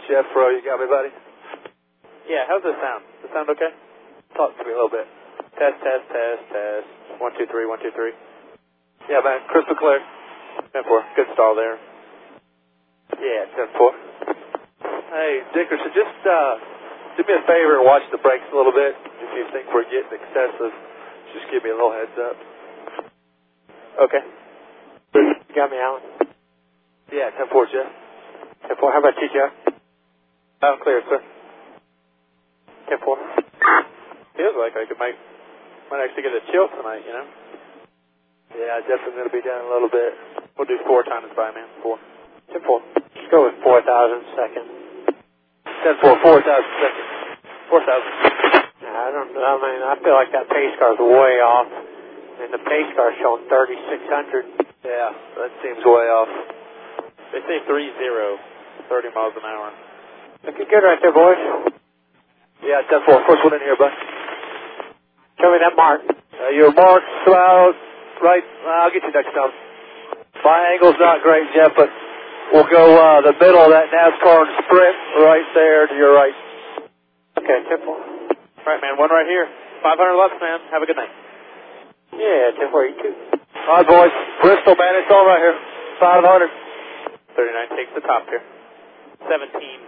Jeff Rowe, you got me, buddy? Yeah, how's this sound? Does it sound okay? Talk to me a little bit. Test, test, test, test. 1, 2, 3, 1, 2, 3. Yeah, man, crystal clear. 10-4. Good stall there. Yeah, 10-4. Hey, Dickerson, just do me a favor and watch the brakes a little bit. If you think we're getting excessive, just give me a little heads up. Okay. You got me, Alan? Yeah, 10-4, Jeff. 10-4. How about you, Jeff? I'm clear, sir. 10-4. Feels like I might actually get a chill tonight, you know? Yeah, definitely going to be down a little bit. We'll do 4 times by, man. 4. 10-4. Let's go with 4,000 seconds. 10-4, 4,000 seconds. 4,000. I don't know. I mean, I feel like that pace car's way off. And the pace car's showing 3,600. Yeah, that seems way off. They say 30, 30 miles an hour. Looking good right there, boys. Yeah, 10-4. First one in here, bud. Show me that mark. Your mark's about right. I'll get you next time. My angle's not great, Jeff, but we'll go the middle of that NASCAR and sprint right there to your right. Okay, 10-4. Right, man. One right here. 500 laps, man. Have a good night. Yeah, 10-4, you too. All right, boys. Bristol, man. It's all right here. 500. 39 takes the top here. 17.5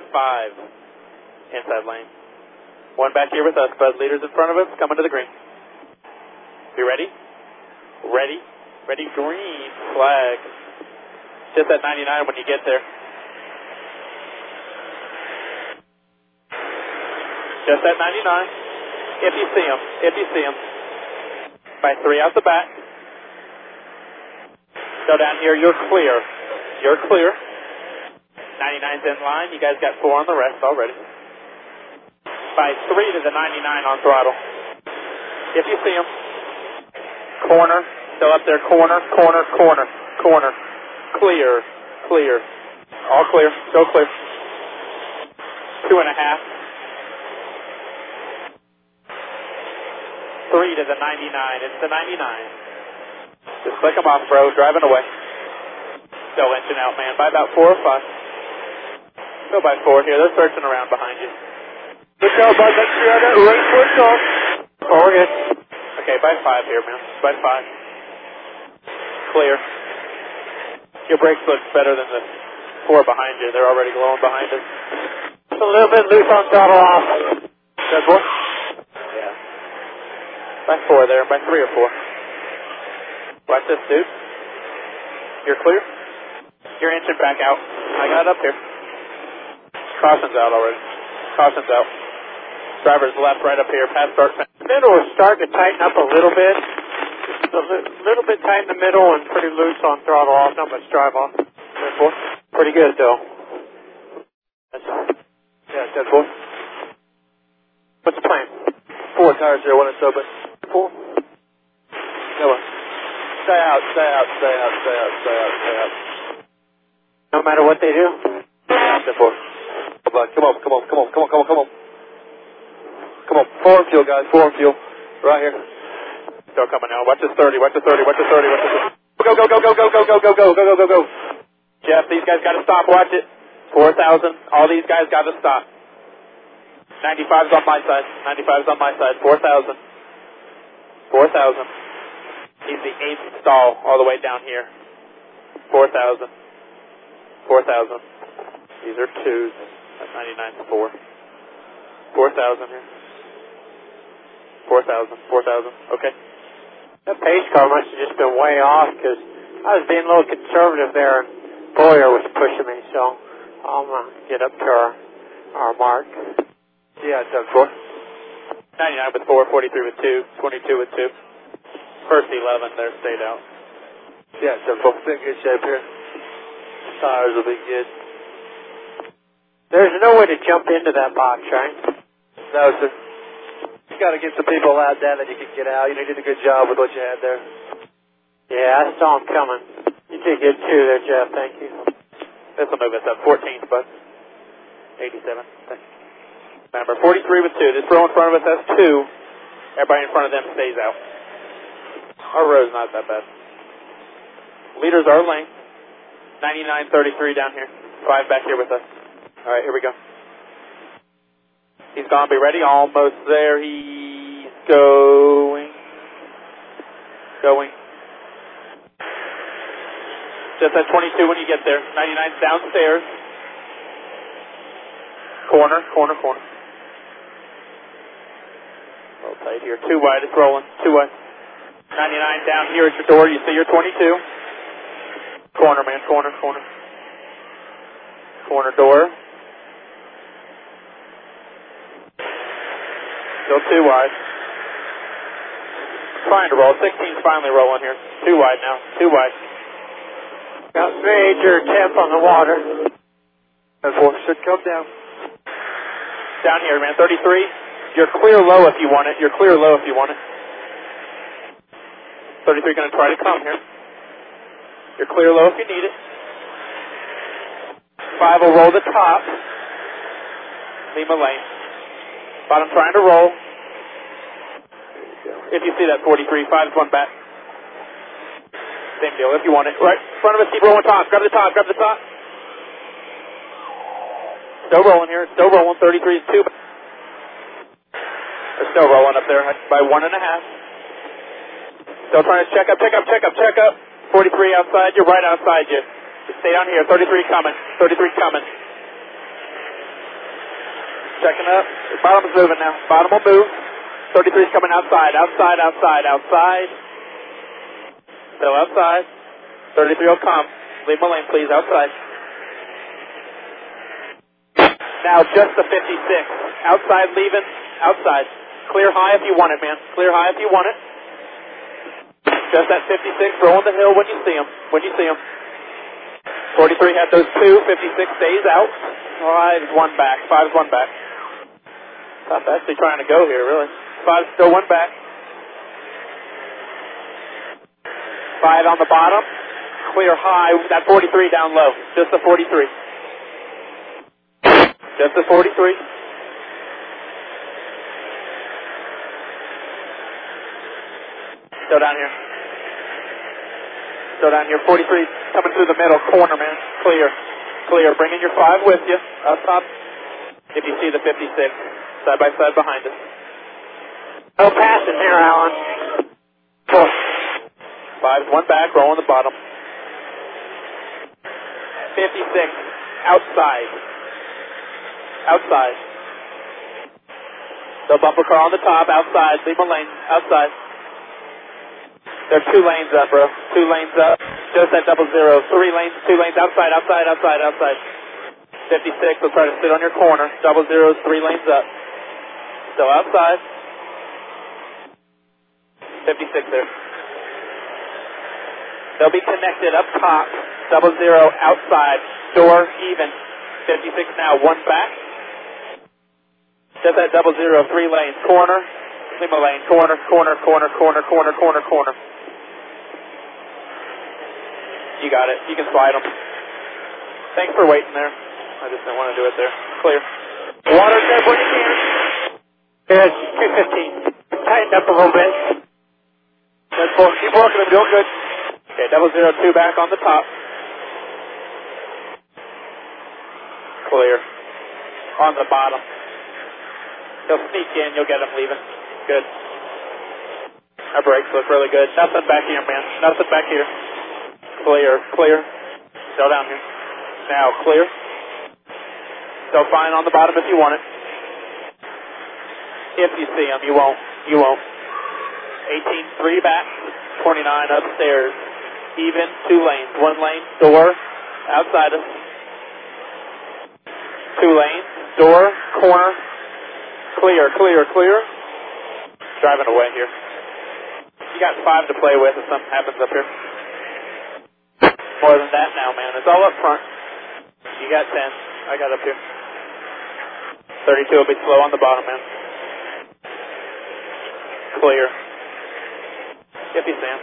inside lane. One back here with us, bud. Leaders in front of us, coming to the green. You ready? Ready? Ready, green flag. Just at 99 when you get there. Just at 99. If you see him. If you see him. By 3 out the back. So down here, you're clear. You're clear. 99's in line. You guys got 4 on the rest already. By 3 to the 99 on throttle. If you see them. Corner. Still up there. Corner, corner, corner, corner. Clear, clear. All clear. Go clear. 2.5. 3 to the 99. It's the 99. Just click them off, bro. Driving away. Still engine out, man. By about 4 or 5. Go by 4 here. They're searching around behind you. Good job, bud. Make sure you have that right foot off. Oh, we're good. Okay, by 5 here, man. By 5. Clear. Your brakes look better than the 4 behind you. They're already glowing behind us. Just a little bit loose on throttle off. That's what? Yeah. By 4 there. By 3 or 4. Watch this, dude. You're clear? Your engine back out. I got it up here. Caution's out already. Caution's out. Driver's left, right up here. Pass start. Middle is starting to tighten up a little bit. Just a little bit tight in the middle and pretty loose on throttle off. Not much drive off. 10-4. Pretty good, though. Yeah, 10-4. What's the plan? 4 tires here when it's open. 4. Come on. Stay out, stay out, stay out, stay out, stay out, stay out. No matter what they do? Yeah, 10-4. Come on, come on, come on, come on, come on, come on, come on. Come on, 4 and fuel, guys, 4 and fuel. Right here. Still coming now. Watch this 30, watch the 30, watch the 30, watch the 30. Go, go, go, go, go, go, go, go, go, go, go, go, go. Jeff, these guys got to stop. Watch it. 4,000. All these guys got to stop. 95's on my side. 95's on my side. 4,000. 4,000. He's the 8th stall all the way down here. 4,000. 4,000. These are 2s. That's 99's 4. 4,000 here. 4,000. 4,000. Okay. That pace car must have just been way off because I was being a little conservative there and Boyer was pushing me, so I'm going to get up to our mark. Yeah, 10-4. 99 with 4, 43 with 2, 22 with 2. First 11, they're stayed out. Yeah, 10-4. In good shape here. Tires will be good. There's no way to jump into that box, right? No, sir. You got to get some people out there that you can get out. You did a good job with what you had there. Yeah, I saw him coming. You did good too there, Jeff. Thank you. This will move us up 14th, bud. 87. Remember, 43 with 2. This row in front of us has 2. Everybody in front of them stays out. Our row's not that bad. Leaders are lane. 99.33 down here. 5 back here with us. All right, here we go. He's gone. Be ready. Almost there. He's going. Just at 22 when you get there. 99's downstairs. Corner. Roll tight here. 2 wide. It's rolling. 2 wide. 99 down here at your door. You see your 22. Corner, man. Corner. Corner door. Still 2 wide. Trying to roll. 16's finally rolling here. 2 wide now. 2 wide. Got major temp on the water. 4 should come down. Down here, man. 33. You're clear low if you want it. 33 going to try to come here. You're clear low if you need it. 5 will roll the top. Lima Lane. Bottom trying to roll. If you see that 43, 5's one back. Same deal if you want it. Right in front of us, keep rolling top. Grab the top. Still rolling here. 33 is 2. They're still rolling up there by 1.5. Still trying to check up. 43 outside. You're right outside you. Just stay down here. 33 coming. Checking up. The bottom's moving now. Bottom will move. 33's coming outside. Still outside. 33 will come. Leave my lane, please. Outside. Now just the 56. Outside leaving. Outside. Clear high if you want it, man. Just that 56. Rolling the hill when you see him. 43 had those 2. 56 stays out. 5's one back. 5's actually trying to go here, really. 5's still one back. 5 on the bottom. Clear high. That 43 down low. Just the 43. Still down here. 43 coming through the middle. Corner, man. Clear. Bringing your 5 with you. Up top. If you see the 56. Side by side behind us. No passing here, Alan. 5's one back, rolling the bottom. 56, outside. The bumper car on the top, outside. Leave a lane, outside. There are 2 lanes up, bro. 2 lanes up. Just that 00. 3 lanes, 2 lanes outside. 56 will try to sit on your corner. 00's 3 lanes up. Still outside. 56 there. They'll be connected up top. 00 outside. Door even. 56 now. 1 back. Just that 00. 3 lanes. Corner. Lima lane. Corner. You got it. You can slide them. Thanks for waiting there. I just didn't want to do it there. Clear. Water check when you can. Yes, 215. Tighten up a little bit. Keep working them. Doing good. Okay, 002 back on the top. Clear. On the bottom. He'll sneak in. You'll get him leaving. Good. Our brakes look really good. Nothing back here, man. Nothing back here. Clear. Still down here. Now, clear. Still fine on the bottom if you want it. If you see him, you won't. 18, 3 back. 29 upstairs. Even, 2 lanes. 1 lane, door, outside us. 2 lanes, door, corner. Clear. Driving away here. You got 5 to play with if something happens up here. More than that now, man. It's all up front. You got 10. I got up here. 32 will be slow on the bottom, man. Clear. If you see him.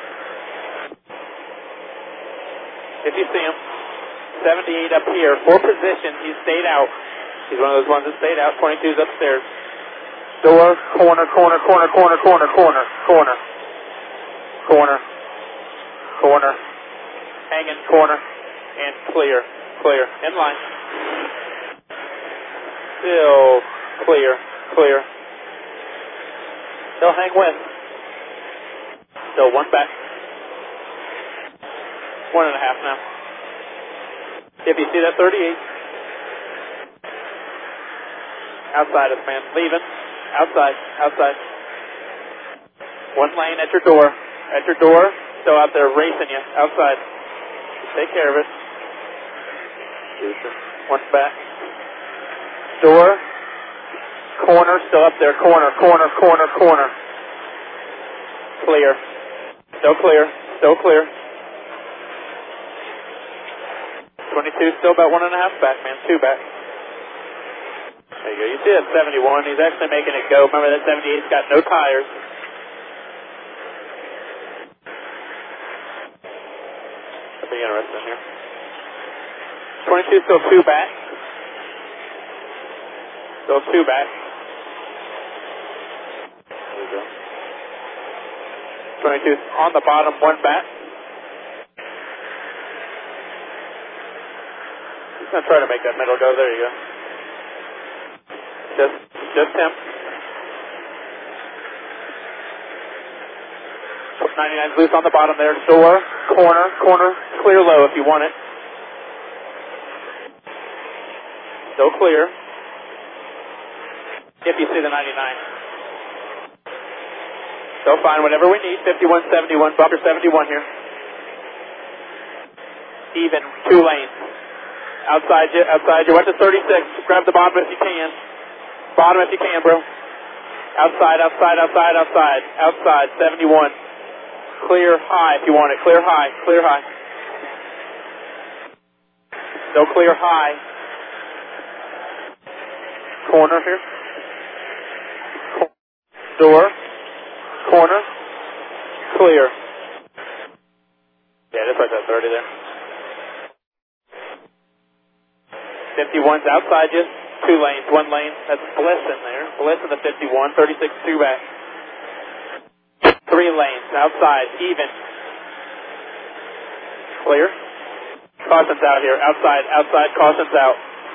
78 up here. 4 positions. He stayed out. He's one of those ones that stayed out. 22's upstairs. Door, corner. Hanging, corner, and clear. In line. Still clear, clear. Still hang west. Still one back. 1.5 now. If you see that 38. Outside of man. Leaving. Outside. Outside. One lane at your door. At your door. Still out there racing you. Outside. Take care of it. One back. Door. Corner. Still up there. Corner. Corner. Corner. Corner. Clear. Still clear. Still clear. 22. Still about 1.5 back, man. 2 back. There you go. You see that 71. He's actually making it go. Remember that 78's got no tires. That'll be interesting here. 22 still 2 back. Still 2 back. There we go. 22 on the bottom, 1 back. He's going to try to make that middle go. There you go. Just him. 99's loose on the bottom there. Door, corner, corner, clear low if you want it. Still clear. If you see the 99. Still fine, whatever we need. 51, 71, bumper 71 here. Even, 2 lanes. Outside you, outside you. Watch the 36. Grab the bottom if you can. Bottom if you can, bro. Outside, outside, outside, outside. Outside, 71. Clear high if you want it. Clear high, clear high. Still clear high. Corner here. Door. Corner. Clear. Yeah, just like that 30 there. 51's outside you. 2 lanes, 1 lane. That's Bliss in there. Bliss in the 51. 36, 2 back. 3 lanes, outside, even. Clear. Caution's out here. Outside, outside, caution's out.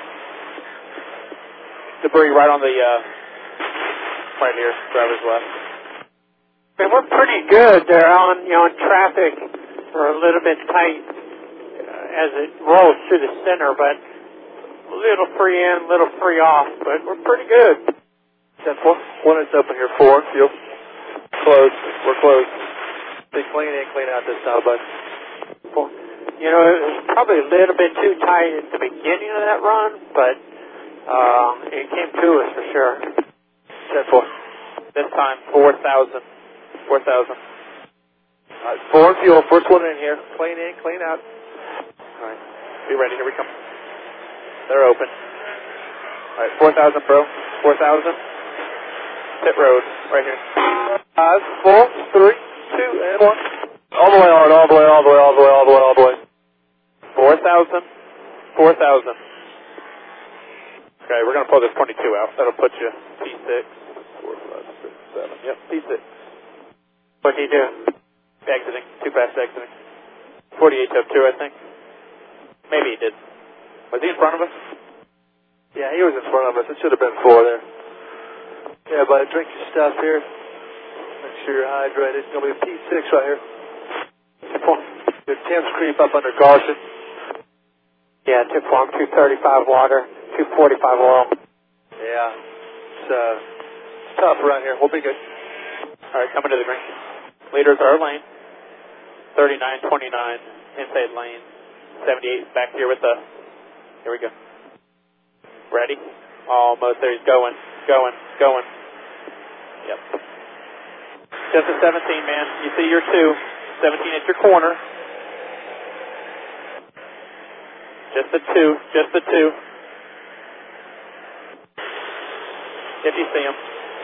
Debris right on the, right here, driver's left. And we're pretty good there on, on traffic. We're a little bit tight as it rolls through the center, but a little free in, a little free off, but we're pretty good. 10-4. 1 is open here. 4. Fuel. Closed. We're closed. They clean in, clean out this time, bud. 4. You know, it was probably a little bit too tight at the beginning of that run, but it came to us for sure. 10-4. This time, 4,000. 4,000. All right, 4 fuel. First one in here. Clean in, clean out. All right. Be ready. Here we come. They're open. All right, 4,000, bro. 4,000. Pit road, right here. 5, 4, 3, 2, and 1. All the way hard, all the way, all the way, all the way, all the way, all the way. 4,000. 4,000. Okay, we're going to pull this 22 out. That'll put you P6. 4, 5, 6, 7. Yep, P6. What did he do? Exiting. Too fast exiting. 48 up 2, I think. Maybe he did. Was he in front of us? Yeah, he was in front of us. It should have been 4 there. Yeah, buddy, drink your stuff here. Make sure you're hydrated. It's going to be a P6 right here. Your Thames Creep up under Garson. Yeah, tip form, 235 water, 245 oil. Yeah, it's tough around here. We'll be good. All right, coming to the green. Leaders are lane. 39, 29, inside lane. 78 back here with the... Here we go. Ready? Almost there. He's going. Going. Going. Yep. Just a 17, man. You see your 2. 17 at your corner. Just the 2. Just the 2. If you see him.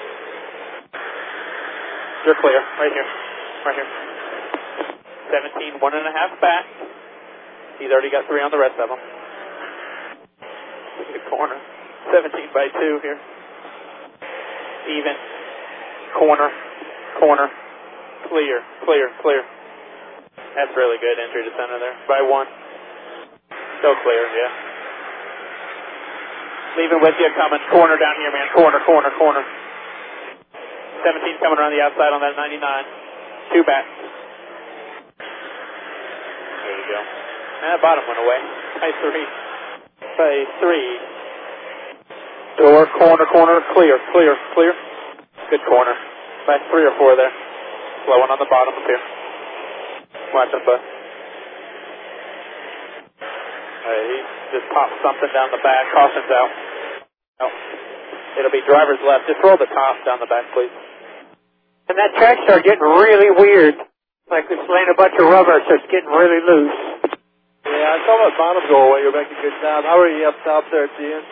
You're clear. Right here. Right here. 17, 1.5 back. He's already got 3 on the rest of them. Good corner. 17 by 2 here. Even. Corner. Corner. Clear. Clear. Clear. That's really good entry to center there. By 1. Still clear, yeah. Leaving with you, coming. Corner down here, man. Corner, corner, corner. 17 coming around the outside on that 99. 2 back. There you go. And that bottom went away. By 3. By 3. Door, corner, corner. Clear, clear, clear. Good corner. By 3 or 4 there. Slow one on the bottom up here. Watch him, bud. Alright, he just popped something down the back. Caution's out. Oh. It'll be driver's left. Just roll the top down the back, please. And that track started getting really weird. Like it's laying a bunch of rubber, so it's getting really loose. Yeah, I saw that bottom go away. You're making good time. How are you up top there at the end?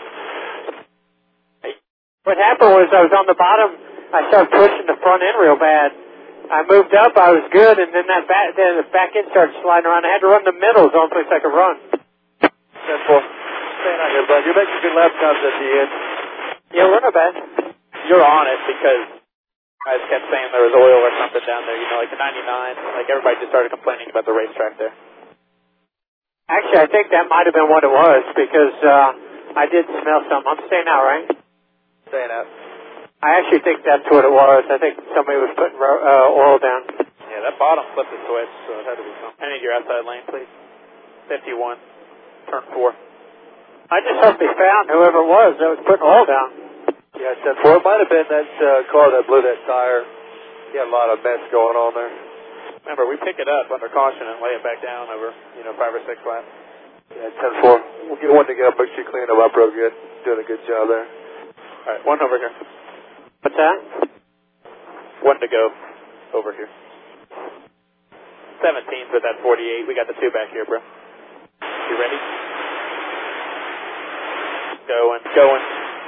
What happened was I was on the bottom. I started pushing the front end real bad. I moved up. I was good, and then the back end started sliding around. I had to run the middle. It's the only place I could run. 10-4. Staying out here, bud. You're making good lap times at the end. Yeah, we're not bad. You're on it because I just kept saying there was oil or something down there. You know, like the 99. Like everybody just started complaining about the racetrack there. Actually, I think that might have been what it was because I did smell something. I'm staying out, right? Staying out. I actually think that's what it was. I think somebody was putting oil down. Yeah, that bottom flipped the switch, so it had to be something. I need your outside lane, please. 51, turn 4. I just hope they found whoever it was that was putting oil down. Yeah, 10-4. It might have been that car that blew that tire. He had a lot of mess going on there. Remember, we pick it up under caution and lay it back down over, 5 or 6 laps. Yeah, 10-4. We'll get one to go. Make sure you clean them up real good. Doing a good job there. All right, one over here. What's that? One to go over here. 17's with that 48. We got the 2 back here, bro. You ready? Going, going.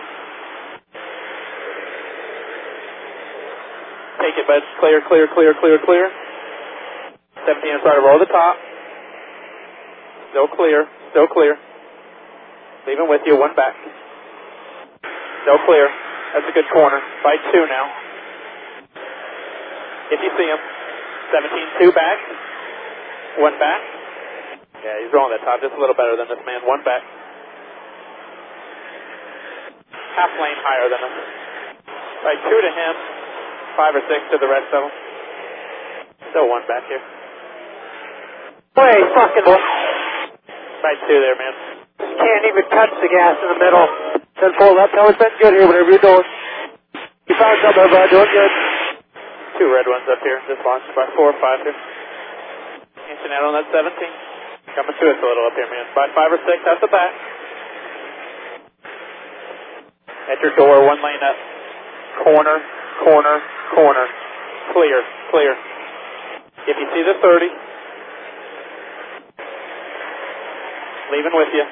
Take it, bud. Clear, clear, clear, clear, clear. 17, I'm sorry, roll the top. Still clear, still clear. Leaving with you, 1 back. Still clear. That's a good corner. By 2 now. If you see him. 17, 2 back. 1 back. Yeah, he's rolling that top just a little better than this man. 1 back. Half lane higher than him. By 2 to him. 5 or 6 to the rest of them. Still 1 back here. Wait, fucking... By 2 there, man. Can't even touch the gas in the middle. 10-4, lap time's been good here, whatever you're doing. You found something, bud. Doing good. 2 red ones up here. Just launched by 4 or 5 here. Inching out on that 17. Coming to us a little up here, man. By 5 or 6 out the back. At your door, 1 lane up. Corner, corner, corner. Clear, clear. If you see the 30, leaving with you.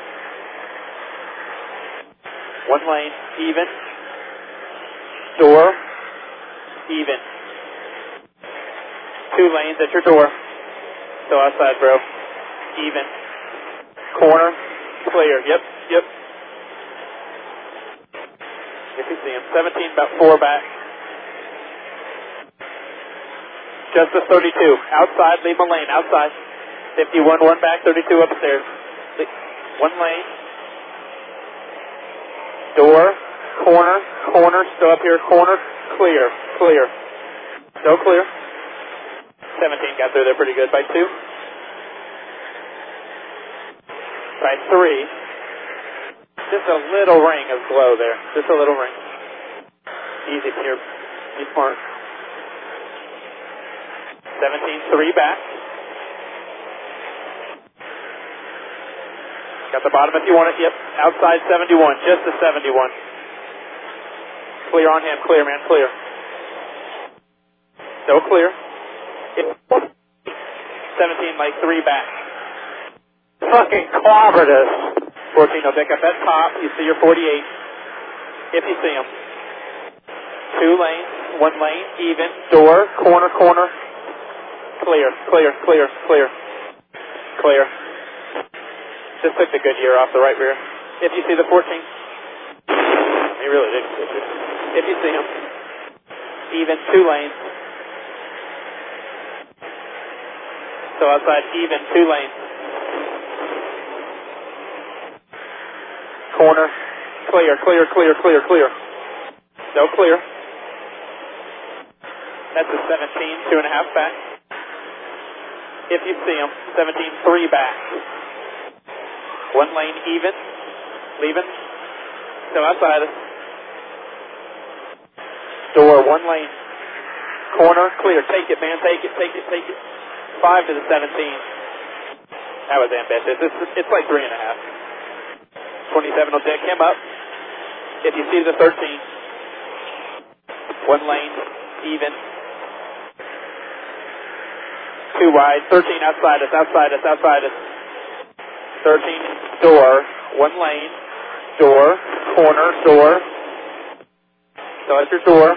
1 lane, even. Door, even. 2 lanes at your door. Still outside, bro. Even. Corner, clear. Yep, yep. If you see him. 17, about 4 back. Just a 32. Outside, leave a lane. Outside. 51, 1 back, 32 upstairs. 1 lane. Door, corner, corner, still up here, corner, clear, clear. Still clear. 17 got through there pretty good. By 2. By 3. Just a little ring of glow there. Just a little ring. Easy here. Be smart. 17, 3 back. Got the bottom if you want it. Yep. Outside 71. Just a 71. Clear on him. Clear, man. Clear. Still clear. 17, like 3 back. Fucking clobbered us. 14 will pick up that top. You see your 48. If you see him. 2 lanes. 1 lane. Even. Door. Corner, corner. Clear, clear, clear, clear. Clear. Just took the good gear off the right rear. If you see the 14. He really did. If you see him. Even 2 lanes. So outside even 2 lanes. Corner. Clear, clear, clear, clear, clear. No clear. That's a 17, 2.5 back. If you see them, 17, 3 back. One lane even, leaving, still outside us. Door, one lane. Corner, clear. Take it, man. Take it, take it, take it. 5 to the 17. That was ambitious. It's like 3.5. 27 will deck him up. If you see the 13. One lane, even. 2 wide. 13 outside us, outside us, outside us. 13, door. One lane. Door. Corner, door. So that's your door.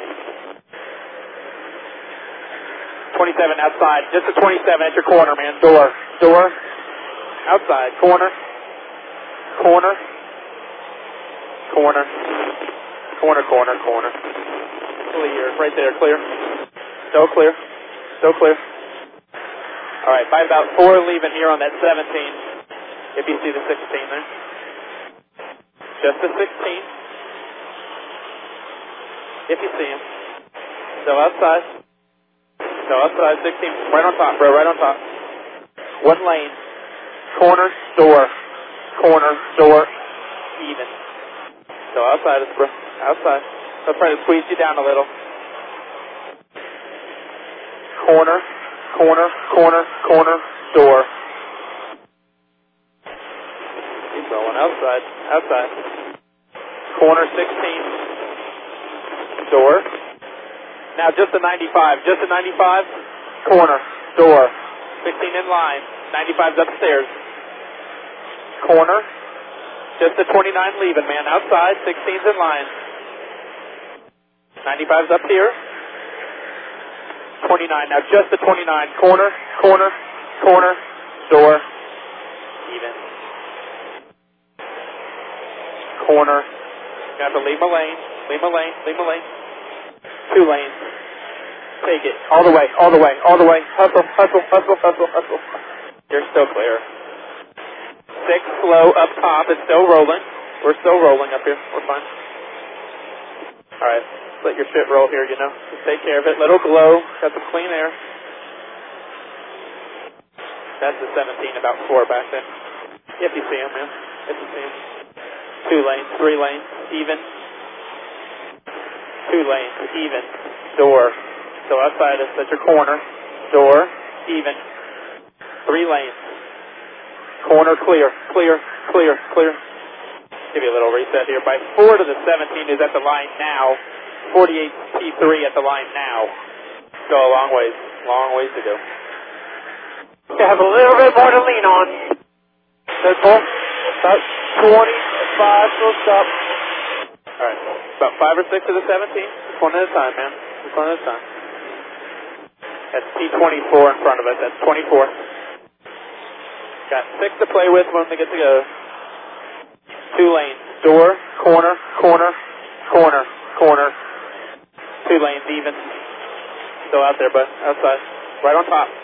27 outside. Just a 27 at your corner, man. Door. Door. Outside. Corner. Corner. Corner. Corner, corner, corner. Clear. Right there. Clear. Still clear. Still clear. All right. By about 4 leaving here on that 17. If you see the 16 there. Just the 16. If you see him. Still outside. Still outside. 16. Right on top, bro. Right on top. One lane. Corner, door. Corner, door. Even. Still outside us, bro. Outside. I'll try to squeeze you down a little. Corner, corner, corner, corner, door. Keep going. Outside. Outside. Corner 16. Door. Now just a 95. Just a 95. Corner. Door. 16 in line. 95's upstairs. Corner. Just a 29 leaving, man. Outside. 16's in line. 95's up here. 29. Now just the 29. Corner. Corner. Corner. Door. Even. Corner. You have to leave a lane. Leave a lane. Leave a lane. 2 lanes. Take it. All the way. All the way. All the way. Hustle. Hustle. Hustle. Hustle. Hustle. You're still clear. 6 slow up top. It's still rolling. We're still rolling up here. We're fine. All right. Let your shit roll here, you know. Just take care of it. Let it glow. Got some clean air. That's the 17, about 4 back there. If you see him, man. If you see him. 2 lanes. 3 lanes. Even. 2 lanes. Even. Door. So outside us. That's your corner. Door. Even. 3 lanes. Corner clear. Clear. Clear. Clear. Give you a little reset here. By 4 to the 17 is at the line now. 48 T3 at the line now. Go a long ways. Long ways to go. You have a little bit more to lean on. That's all. About 25, so stop. Alright. About 5 or 6 to the 17. Just one at a time, man. Just one at a time. That's T24 in front of us. That's 24. Got 6 to play with when we get to go. 2 lanes. Door, corner, corner, corner, corner. 2 lanes even. Still out there, but outside. Right on top.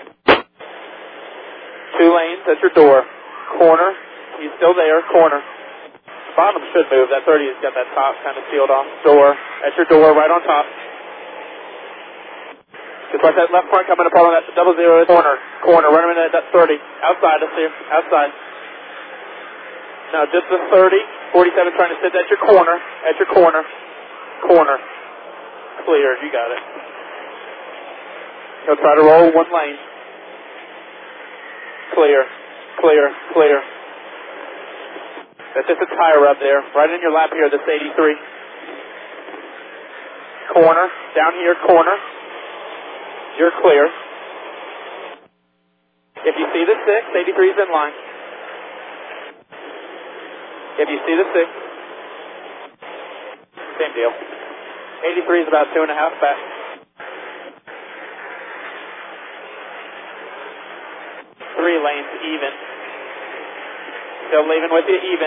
2 lanes, that's your door. Corner, he's still there, corner. Bottom should move. That 30 has got that top kind of sealed off. Door, that's your door, right on top. Just like that left front coming apart on that 00. Corner, corner, right in that 30. Outside us here, outside. Now just the 30, 47 trying to sit at your corner, corner. Clear, you got it. He'll try to roll 1 lane. Clear, clear, clear. That's just a tire rub there. Right in your lap here, this 83. Corner, down here, corner. You're clear. If you see the 6, 83's in line. If you see the 6, same deal. 83 is about 2.5 back. 3 lanes even. Still leaving with you even.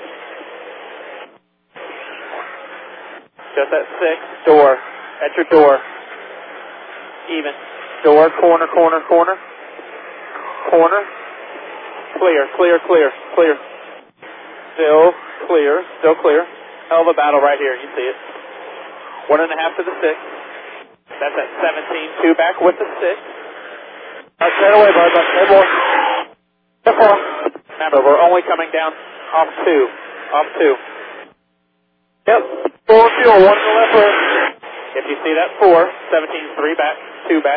Just at 6, door. At your door. Even. Door, corner, corner, corner. Corner. Clear, clear, clear, clear. Still clear, still clear. Hell of a battle right here, you see it. 1.5 to the 6. That's at 17, 2 back with the 6. That's straight away, bud. That's straight more. Step 4. Remember, we're only coming down off 2. Off 2. Yep. 4 fuel, 1 to the left rear. If you see that 4, 17's 3 back, 2 back.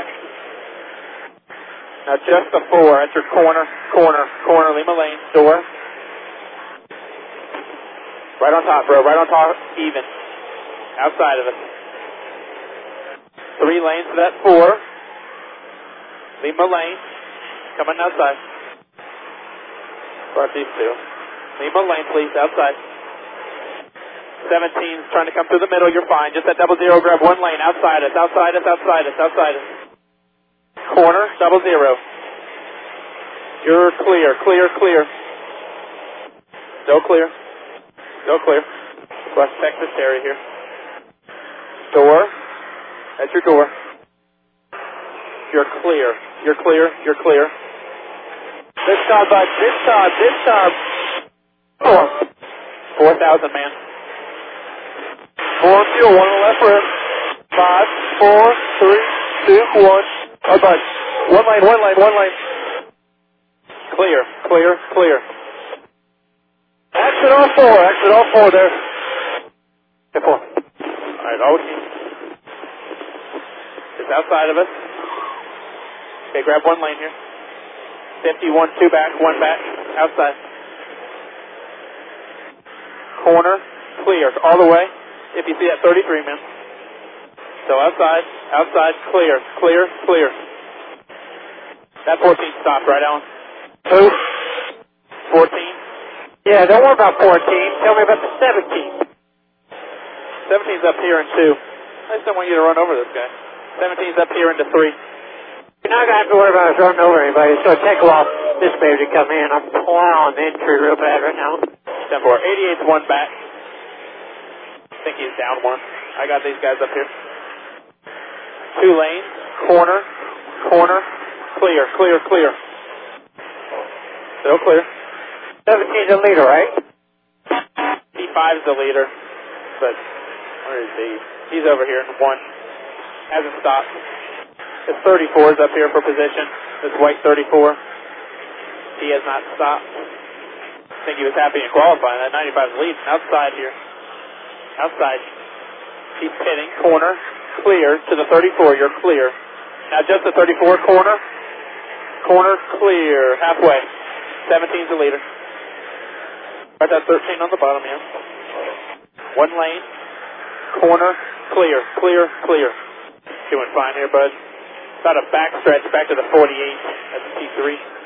Now just the 4, that's your corner, Lima Lane, door. Right on top, bro, right on top, even. Outside of it. 3 lanes to that 4. Lima Lane, coming outside. Start these 2. Lima Lane, please, outside. 17's trying to come through the middle, you're fine. Just that 00, grab 1 lane, outside us, outside us, outside us, outside us. Corner, 00. You're clear, clear, clear. Still clear. Still clear. West Texas area here. Door. That's your door. You're clear. You're clear. You're clear. This side, bud. This side. This side. 4,000, man. 4 fuel, 1 on the left rear. 5, 4, 3, 2, 1. Oh, bud. 1 lane, 1 lane, 1 lane. Clear, clear, clear. Exit all 4. Exit all 4 there. Step 4. Alright, OT. It's outside of us. Okay, grab 1 lane here. 51, 2 back, 1 back, outside. Corner, clear, all the way. If you see that 33, man. So outside, outside, clear, clear, clear. That 14 stopped, right, Alan? Who? 14? Yeah, don't worry about 14. Tell me about the 17. 17's up here in 2. I just don't want you to run over this guy. 17's up here into 3. You're not going to have to worry about us running over anybody. It's going to take a while for this baby to come in. I'm plowing the entry real bad right now. 10-4. 88's 1 back. I think he's down 1. I got these guys up here. 2 lanes. Corner. Corner. Clear. Clear. Clear. Still clear. 17's the leader, right? P5's the leader. But where is he? He's over here in 1. Hasn't stopped. This 34 is up here for position. This white 34. He has not stopped. I think he was happy in qualifying. That 95 is leading. Outside here. Outside. He's pitting. Corner. Clear to the 34. You're clear. Now just the 34 corner. Corner clear. Halfway. 17's the leader. Got that 13 on the bottom, yeah. 1 lane. Corner. Clear. Clear. Clear. Doing fine here, bud. About a back stretch back to the 48. That's the T3.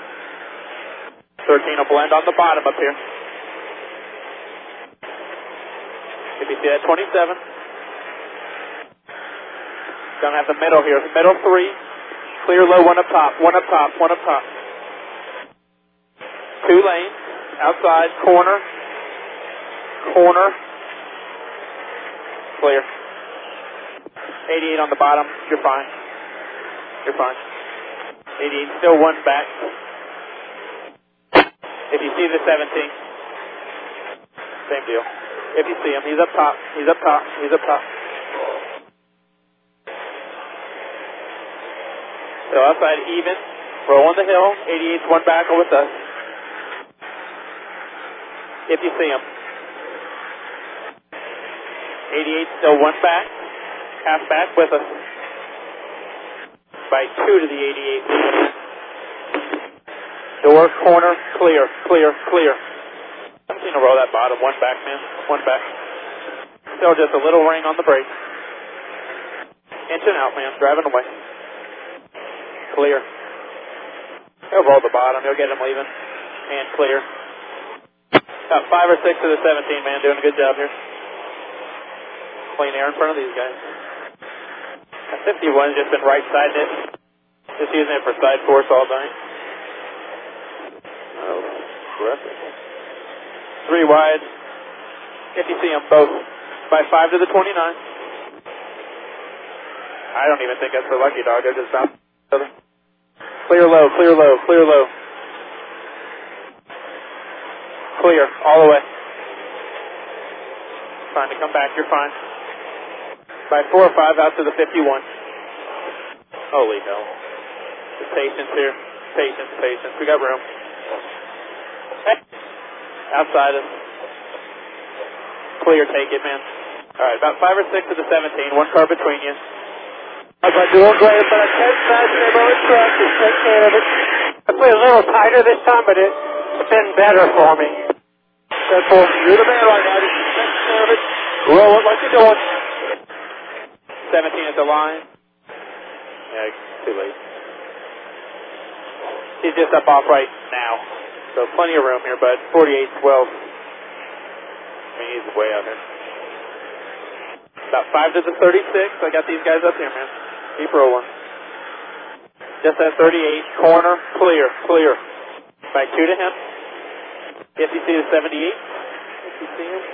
13 will blend on the bottom up here. If you see that 27. Gonna have the middle here. Middle 3. Clear low, 1 up top. 1 up top. 1 up top. 2 lanes. Outside. Corner. Corner. Clear. 88 on the bottom. You're fine. You're fine. 88 still 1 back. If you see the 17, same deal. If you see him, he's up top. He's up top. He's up top. So outside even. Rolling the hill. 88's 1 back with us. If you see him. 88 still 1 back. Half back with us. By 2 to the 88. Door, corner, clear, clear, clear. I'm going to roll that bottom. 1 back, man. 1 back. Still just a little ring on the brake. Inch and out, man. Driving away. Clear. He'll roll the bottom. He'll get him leaving. And clear. About 5 or 6 to the 17, man. Doing a good job here. Clean air in front of these guys. 51's just been right-siding it. Just using it for side force all night. Oh, terrific. 3 wide. If you see them both. By 5 to the 29. I don't even think that's the lucky dog. They're just bouncing each other. Clear low, clear low, clear low. Clear, all the way. Fine to come back, you're fine. By 4 or 5 out to the 51. Holy hell. Just patience here. Patience. We got room. Hey. Outside us. Clear, take it, man. Alright, about 5 or 6 to the 17. 1 car between you. I'm doing great, but I can't imagine him on the truck. Just take care of it. I played a little tighter this time, but it's been better for me. You're the man right now. Just take care of it. Roll it like you're doing. 17 at the line. Yeah, too late. He's just up off right now. So plenty of room here, but 48-12. I mean, he's way out here. About 5 to the 36. I got these guys up here, man. Keep rolling. Just at 38. Corner. Clear. Back 2 to him. If you see the 78. If you see him.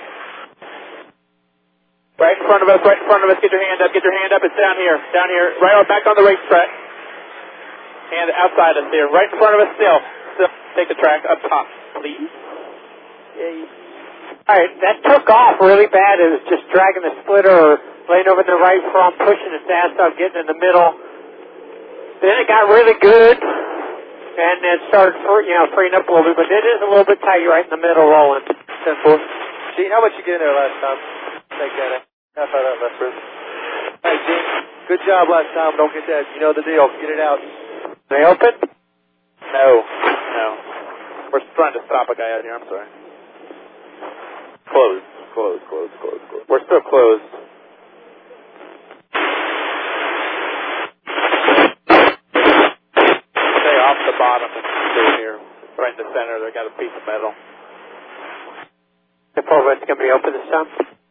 Right in front of us. Get your hand up. It's down here. Right back on the racetrack. And outside us here. Right in front of us still. Take the track up top, please. Yay. Alright, that took off really bad. It was just dragging the splitter or laying over the right front, pushing its ass up, getting in the middle. Then it got really good, and it started freeing up a little bit, but it is a little bit tight right in the middle rolling. 10-4. Gene, how much you get in there last time? Take that. Half out of that left wrist. Hey, Gene, good job last time. Don't get that. You know the deal. Get it out. They open? No. We're trying to stop a guy out here. I'm sorry. Closed. We're still closed. Stay off the bottom and stay here. Right in the center, they got a piece of metal. The pole red's going to be open this time?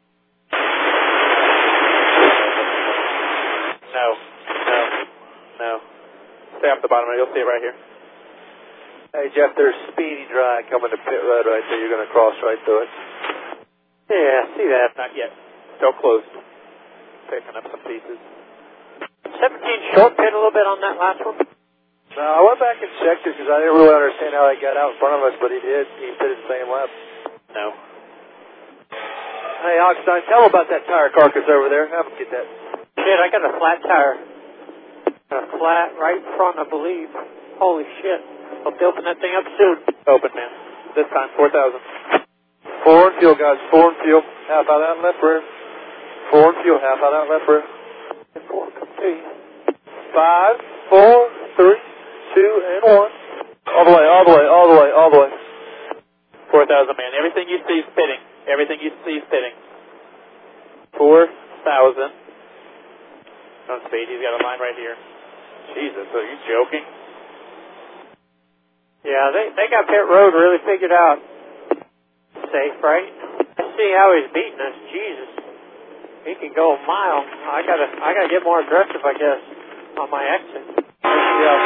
No. Stay off the bottom, you'll see it right here. Hey, Jeff, there's Speedy Dry coming to pit road right there. You're going to cross right through it. Yeah, I see that. Not yet. Still closed. Picking up some pieces. 17 short pit a little bit on that last one? No, I went back and checked it because I didn't really understand how he got out in front of us, but he did. He pitted the same lap. No. Hey, Oxstein, tell him about that tire carcass over there. Have him get that. Shit, I got a flat tire. A flat right front, I believe. Holy shit. Hope they open that thing up soon. Open, man. This time, 4,000. 4 and fuel, guys. 4 and fuel. Half out out left rear. 4 and fuel. Half out out left rear. 4, come to you. 5, 4, 3, 2, and 1. All the way. 4,000, man. Everything you see is pitting. 4,000. On speed, he's got a line right here. Jesus, are you joking? Yeah, they got pit road really figured out. Safe, right? I see how he's beating us. Jesus. He can go a mile. I gotta get more aggressive, I guess, on my exit. Yeah.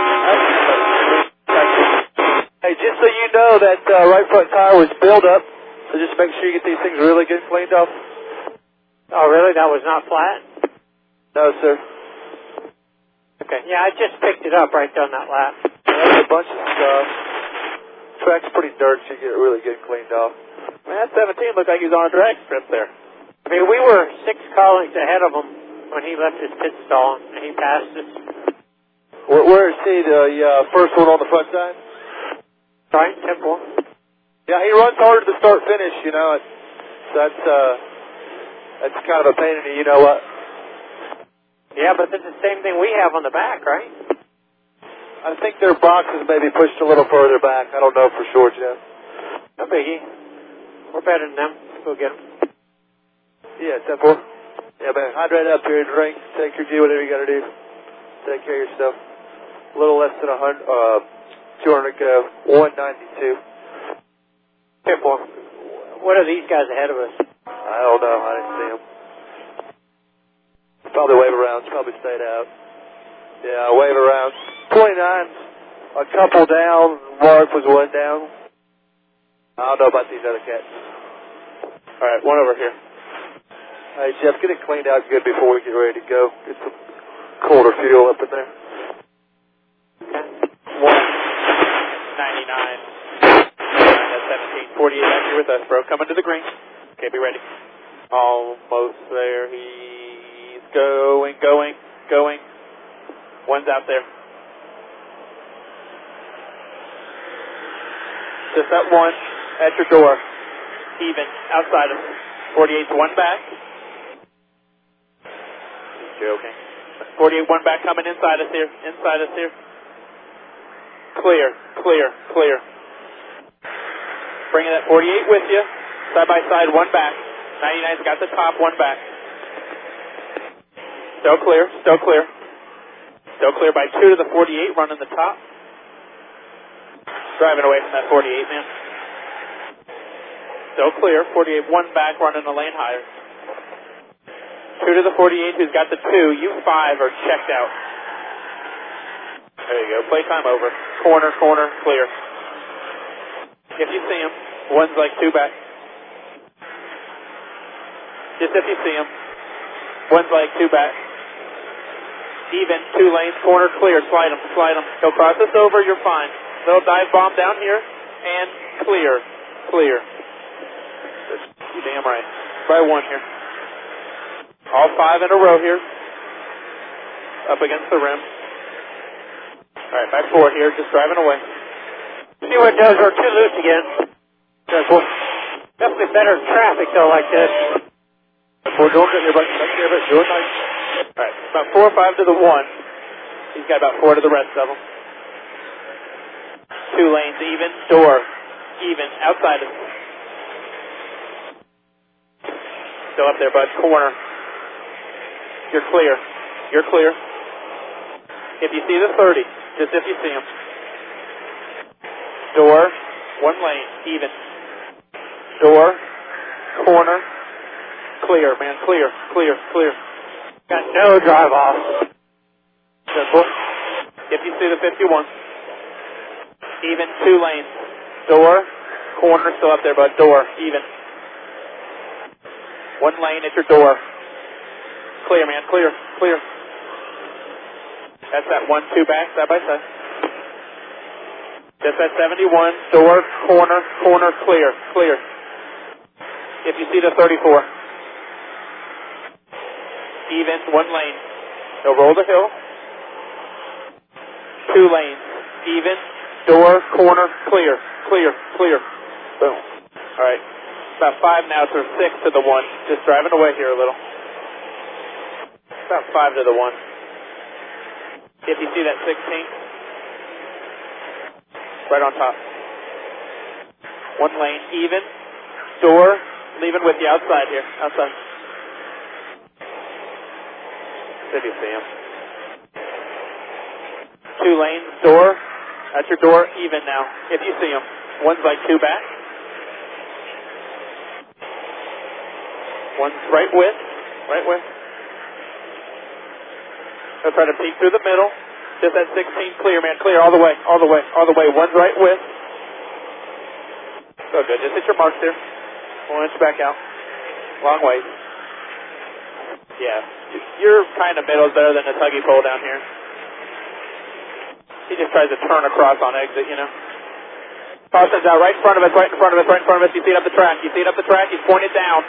Hey, just so you know, that right front tire was filled up, so just make sure you get these things really good cleaned off. Oh, really? That was not flat? No, sir. Okay. Yeah, I just picked it up right down that lap. There's a bunch of stuff. Track's pretty dirt, so you get it really good cleaned off. Man, that 17 looked like he was on a drag strip there. I mean, we were 6 colleagues ahead of him when he left his pit stall, and he passed us. Where is he, the first one on the front side? Right, 10-4. Yeah, he runs harder to start finish, you know. So that's kind of a pain in the you-know-what. Yeah, but that's the same thing we have on the back, right? I think their boxes may be pushed a little further back. I don't know for sure, Jeff. No biggie. We're better than them. Let's go get them. Yeah, 10-4. Yeah, man, hydrate up here, drink, take your gear, whatever you got to do. Take care of yourself. A little less than 200 go. 192. 10-4. What are these guys ahead of us? I don't know. I didn't see them. Probably wave around. Probably stayed out. Yeah, wave around. 29's a couple down. Mark was 1 down. I don't know about these other cats. All right, one over here. Hey, Jeff, get it cleaned out good before we get ready to go. Get some colder fuel up in there. Okay. 199. That's 17. 48 back here with us, bro. Coming to the green. Okay, be ready. Almost there. He's going. One's out there. Just that one at your door. Even outside of 48's one back. He's joking. 48 one back coming inside us here. Clear. Bringing that 48 with you. Side by side, one back. 99's got the top, one back. Still clear. Still clear by 2 to the 48, running the top. Driving away from that 48, man. Still clear. 48, one back, running a lane higher. 2 to the 48, who's got the 2. You 5 are checked out. There you go. Playtime over. Corner, clear. If you see him, one's like 2 back. Just if you see him, one's like 2 back. Even, 2 lanes, corner clear. Slide him. He'll cross us over, you're fine. Little dive bomb down here, and clear. You damn right. By 1 here. All 5 in a row here. Up against the rim. Alright, back 4 here, just driving away. See what it does, we're too loose again. Definitely better traffic though like this. Don't get your butt, do it nice. Alright, about 4 or 5 to the 1. He's got about 4 to the rest of them. 2 lanes, even, door, even, outside of it. Still up there, bud, corner. You're clear. If you see the 30, just if you see him. Door, 1 lane, even. Door, corner, clear, man, clear. Got no drive off. Simple. If you see the 51. Even, 2 lanes. Door, corner, still up there, bud. Door, even. 1 lane at your door. Clear, man, clear. That's that 1-2 back, side by side. Just that 71, door, corner, clear. If you see the 34. Even, 1 lane. They'll roll the hill. 2 lanes. Even, door, corner, clear. Boom. Alright. About 5 now to 6 to the 1. Just driving away here a little. About 5 to the 1. If you see that 16. Right on top. 1 lane, even. Door, leaving with you outside here. Outside. If you see him. 2 lanes, door. At your door, even now. If you see him. One's like 2 back. One's right with. They'll try to peek through the middle. Just that 16 clear, man. Clear all the way. One's right with. So good. Just hit your marks here. 1 inch back out. Long ways. Yeah. Your kind of middle is better than the tuggy pole down here. He just tries to turn across on exit, you know. Carson's out right in front of us. You see it up the track. He's pointed down.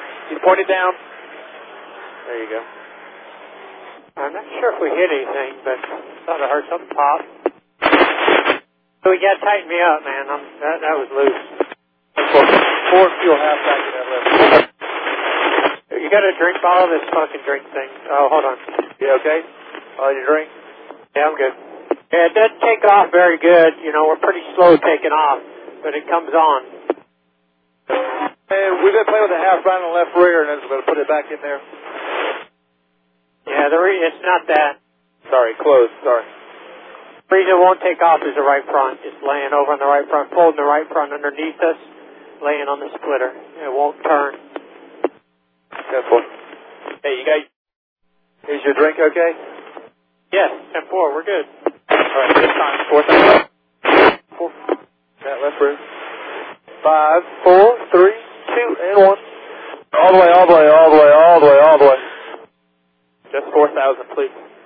There you go. I'm not sure if we hit anything, but thought I heard something pop. So we got to tighten me up, man. That was loose. 4 fuel half back in that left. You got to drink all this fucking drink thing. Oh, hold on. You okay? On your drink? Yeah, I'm good. Yeah, it doesn't take off very good. You know, we're pretty slow taking off, but it comes on. And we've been playing with the half right on the left rear, and I'm going to put it back in there. Yeah, it's not that. Sorry, closed. Sorry. The reason it won't take off is the right front. It's laying over on the right front, folding the right front underneath us, laying on the splitter. It won't turn. Simple. Hey, you guys. Is your drink okay? Yes, 10-4, we're good. Alright, this time, 4. That left rear. 5, 4, 3, 2, and 1. All the way. Just 4,000, please.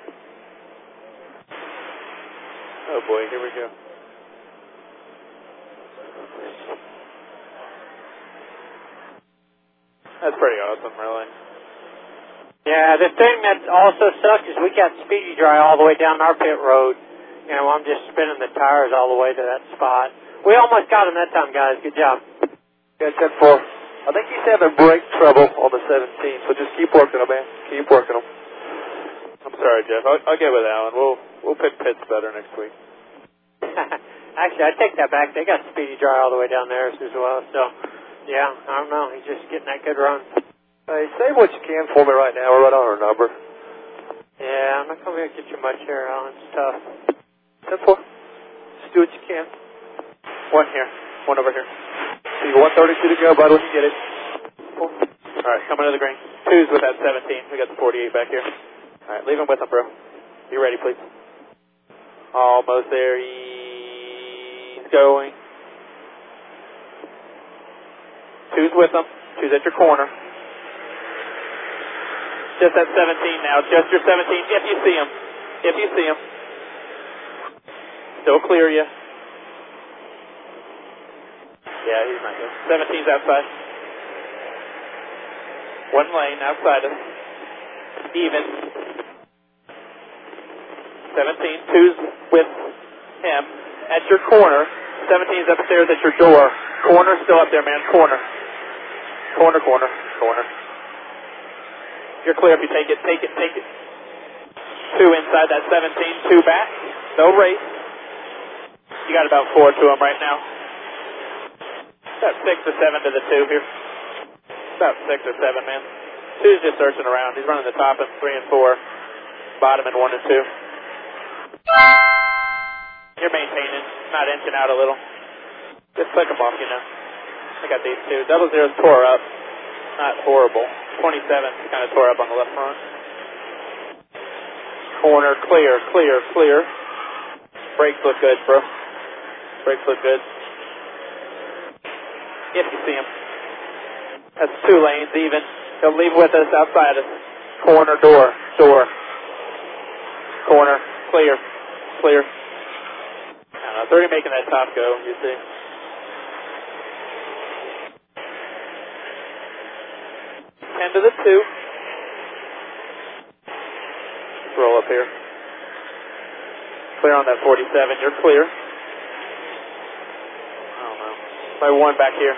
Oh boy, here we go. That's pretty awesome, really. Yeah, the thing that also sucks is we got Speedy Dry all the way down our pit road. You know, I'm just spinning the tires all the way to that spot. We almost got him that time, guys. Good job. Yeah, 10-4. I think he's having brake trouble on the 17th, so just keep working him, man. Keep working him. I'm sorry, Jeff. I'll get with Alan. We'll pick pits better next week. Actually, I take that back. They got Speedy Dry all the way down there as well. So, yeah, I don't know. He's just getting that good run. Hey, say what you can for me right now. We're right on our number. Yeah, I'm not going to be able to get you much here, Alan. It's tough. 10-4. Just do what you can. One here. One over here. So you got 132 to go, bud, when you get it. All right, coming to the green. 2's with that 17. We got the 48 back here. All right, leave him with him, bro. Be ready, please. Almost there. He's going. 2's with him. 2's at your corner. Just at 17 now. Just your 17. If you see him. If you see him. Still clear you. Yeah, he's not good. 17's outside. One lane outside us. Even. 17. 2's with him. At your corner. 17's upstairs at your door. Corner still up there, man. Corner. Corner, corner, corner. You're clear if you take it, take it, take it. 2 inside that 17, 2 back. No race. You got about 4 to him right now. About 6 or 7 to the 2 here. About 6 or 7, man. 2's just searching around. He's running the top in 3 and 4. Bottom in 1 and 2. You're maintaining, not inching out a little. Just click them off, you know. I got these 2. 00's tore up. Not horrible. 27 kind of tore up on the left front. Corner, clear, clear, clear. Brakes look good, bro. Brakes look good. If you see him. That's 2 lanes even. He'll leave with us outside us. Corner, door, door. Corner, clear, clear. I don't know, 30 making that top go, you see. To the 2. Let's roll up here. Clear on that 47. You're clear. I don't know. By 1 back here.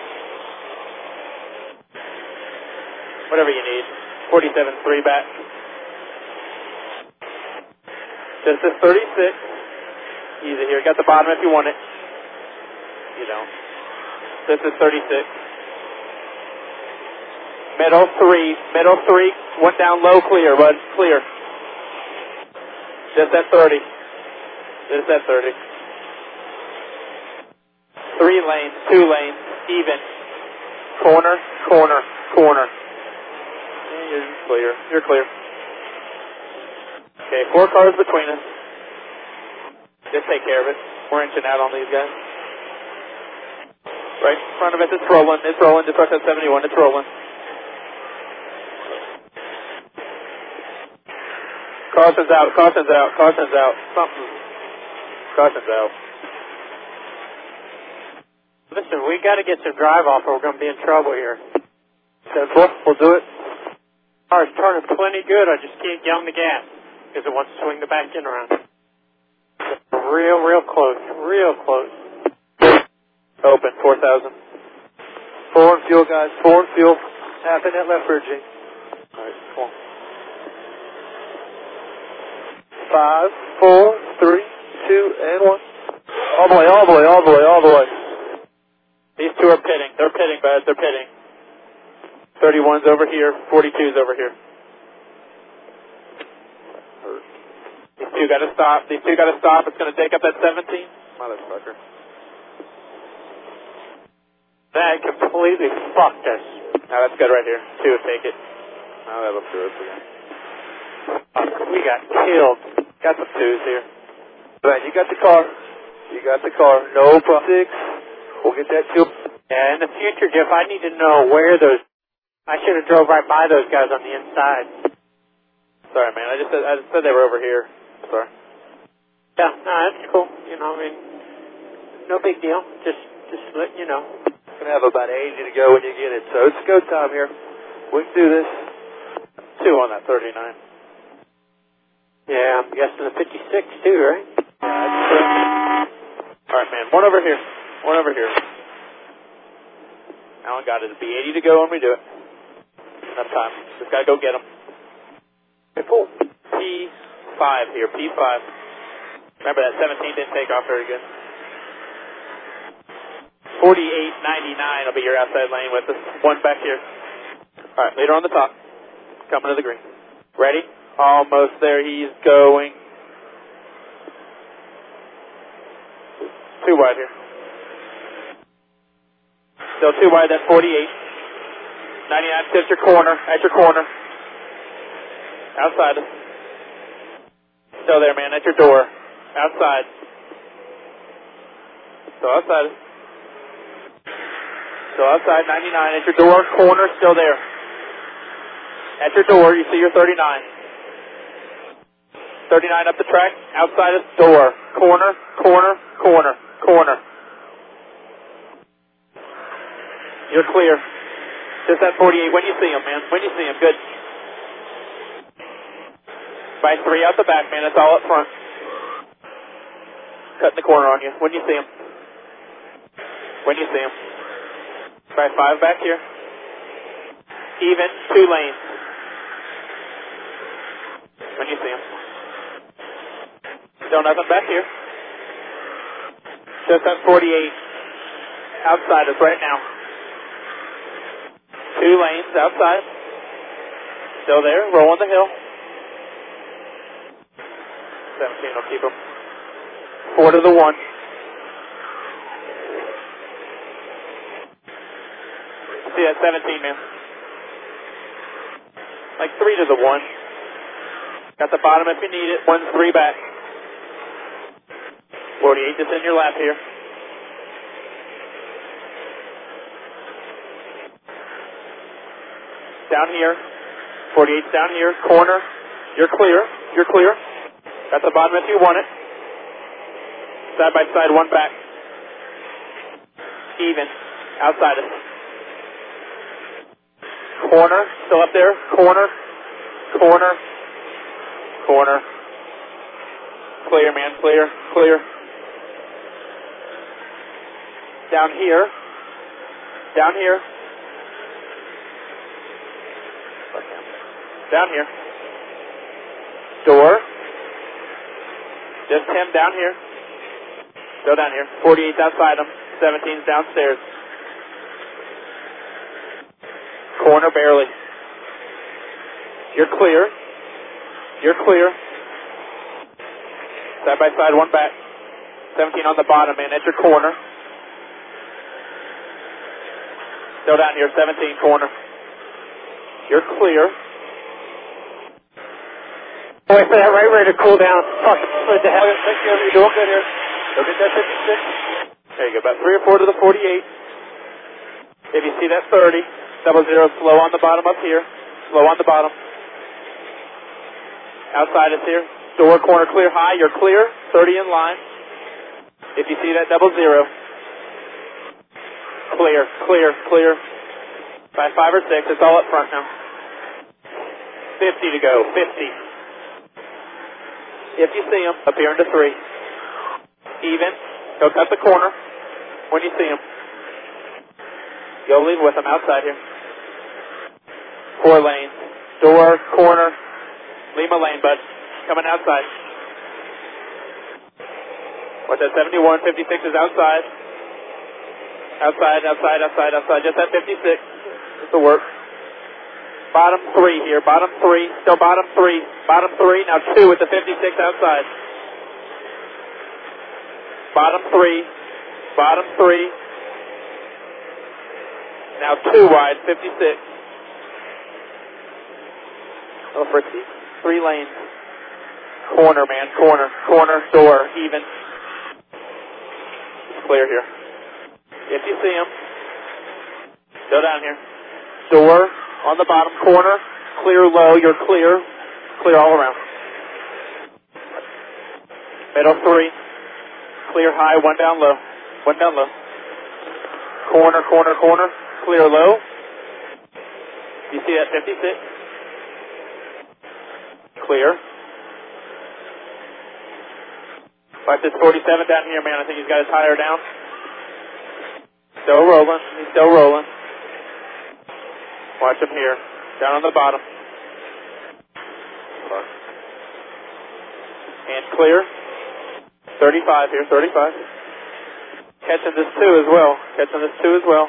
Whatever you need. 47, 3 back. Just this 36. Easy here. Got the bottom if you want it. You don't. This is 36. Middle 3, middle 3, went down low, clear, bud, clear. Just at 30. Just at 30. 3 lanes, 2 lanes, even. Corner, corner, corner. You're clear, you're clear. Okay, 4 cars between us. Just take care of it. We're inching out on these guys. Right in front of us, it's rolling, just watch that 71, it's rolling. Caution's out, caution's out, caution's out. Something. Caution's out. Listen, we got to get some drive off or we're going to be in trouble here. 10-4, we'll do it. Car's turning plenty good. I just can't get on the gas because it wants to swing the back end around. Real close. Real close. Open, 4,000. 4 and fuel, guys. 4 and fuel. Half in that left rear, G. All right, come on. 5, 4, 3, 2, and 1. All the way, all the way, all the way, all the way. These 2 are pitting. They're pitting, bud. They're pitting. 31's over here. 42's over here. These 2 got to stop. These 2 got to stop. It's going to take up that 17. Motherfucker. That completely fucked us. No, that's good right here. 2, take it. Oh, that looks good again. We got killed. Got some 2's here. Right, you got the car. You got the car. No problem. 6. We'll get that fuel. Yeah, in the future, Jeff, I need to know where those... I should have drove right by those guys on the inside. Sorry, man. I just said they were over here. Sorry. Yeah, no, that's cool. You know, I mean, no big deal. Just letting you know. going to have about 80 to go when you get it. So it's go time here. We can do this. 2 on that 39. Yeah, I'm guessing a 56 too, right? Yeah, all right, man. One over here. One over here. Alan got it. It'll be 80 to go when we do it. Enough time. Just got to go get them. Okay, cool. P5 here. P5. Remember that 17 didn't take off very good. 48.99 will be your outside lane with us. One back here. All right, leader on the top. Coming to the green. Ready? Almost there. He's going. 2 wide here. Still 2 wide, then 48. 99 tips your corner. At your corner. Outside. Still there, man. At your door. Outside. Still outside. Still outside. 99 at your door. Corner. Still there. At your door, you see your 39. 39 up the track. Outside of door. Corner. Corner. Corner. Corner. You're clear. Just at 48. When you see him, man. When you see him. Good. By 3 out the back, man. That's all up front. Cutting the corner on you. When you see him. When you see him. By 5 back here. Even. 2 lanes. When you see him. Still nothing back here. Just at 48. Outside us right now. 2 lanes outside. Still there. Rolling the hill. 17 will keep him. 4 to the 1. See that 17, man. Like 3 to the 1. Got the bottom if you need it. 1's 3 back. 48 just in your lap here. Down here. 48's down here. Corner. You're clear. You're clear. Got the bottom if you want it. Side by side, 1 back. Even. Outside it. Corner. Still up there. Corner. Corner. Corner. Clear, man. Clear. Clear. Down here. Down here. Down here. Door. Just him down here. Go down here. 48's outside him. 17's downstairs. Corner barely. You're clear. You're clear. Side by side, 1 back. 17 on the bottom, man. At your corner. Still down here. 17 corner. You're clear. Wait for that right rear to cool down. Fuck, what the hell? Thank you. You're doing good here. Go get that 56. There you go. About 3 or 4 to the 48. If you see that 30, 00 slow on the bottom up here. Slow on the bottom. Outside is here. Door, corner, clear, high. You're clear. 30 in line. If you see that 00. Clear, clear, clear. By 5 or 6. It's all up front now. 50 to go. 50. If you see him, up here into 3. Even. Go cut the corner when you see him. Go leave with him outside here. 4 lanes. Door, corner. Lima lane, bud. Coming outside. What's that, 71, 56 is outside. Outside, outside, outside, outside. Just that 56. This will work. Bottom 3 here. Bottom 3. Still bottom 3. Bottom 3. Now 2 with the 56 outside. Bottom 3. Bottom 3. Now 2 wide. 56. Oh, frisky. 3 lanes. Corner, man. Corner. Corner. Door. Even. It's clear here. If you see him, go down here. Door. On the bottom corner, clear low, you're clear. Clear all around. Middle 3, clear high, 1 down low. 1 down low. Corner, corner, corner. Clear low. You see that 56? Clear. Watch this 47 down here, man. I think he's got his tire down. Still rolling. He's still rolling. Watch him here. Down on the bottom. And clear. 35 here, 35. Catching this two as well. Catching this two as well.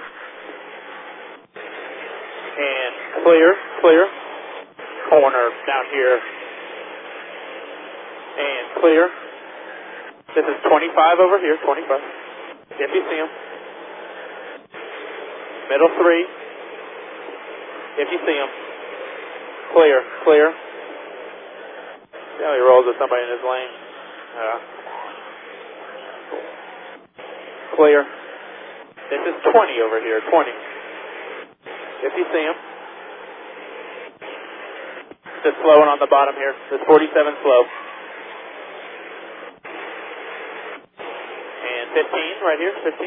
And clear, clear. Corner down here. And clear. This is 25 over here, 25. If you see him. Middle three. If you see him. Clear, clear. See how he rolls with somebody in his lane. Clear. This is 20 over here, 20. If you see him. Just slowing on the bottom here. This 47 slow. And 15 right here, 15.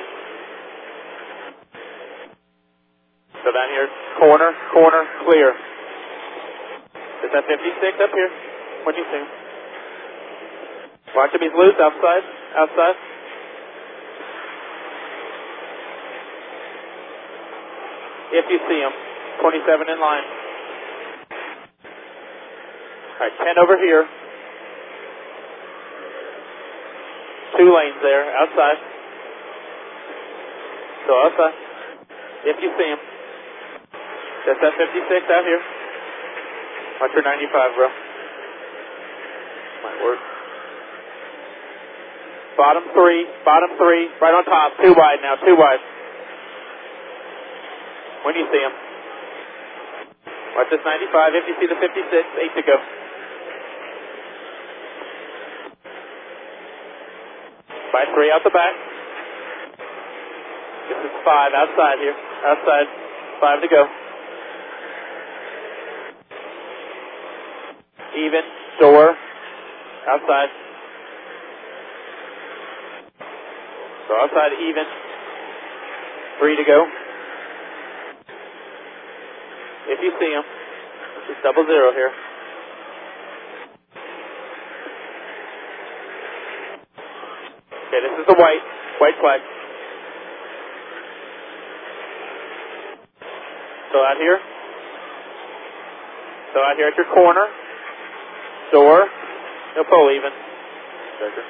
So down here, corner, corner, clear. Is that 56 up here? What do you see him? Watch him, he's loose, outside, outside. If you see him, 27 in line. All right, 10 over here. 2 lanes there, outside. So outside. If you see him. That's that 56 out here. Watch your 95, bro. Might work. Bottom three, right on top. 2 wide now, 2 wide. When you see him. Watch this 95. If you see the 56, 8 to go. By 3 out the back. This is 5 outside here. Outside. 5 to go. Even. Door. Outside. So outside even. 3 to go. If you see him, this is 00 here. Okay, this is the white flag. So out here. So out here at your corner. Door. No pull even. Checker.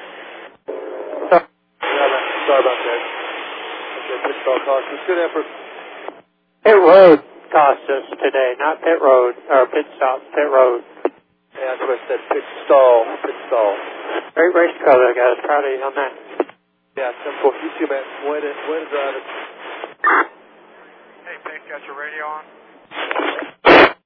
Sorry about that. Okay, pit stall cost us. Good effort. Pit road cost us today, not pit road, or pit stop, pit road. Yeah, that's what I said. Pit stall. Pit stall. Great race car, though, guys. Proud of you on that. Yeah, simple. You too, man. Way to drive it. Hey, Pink, got your radio on?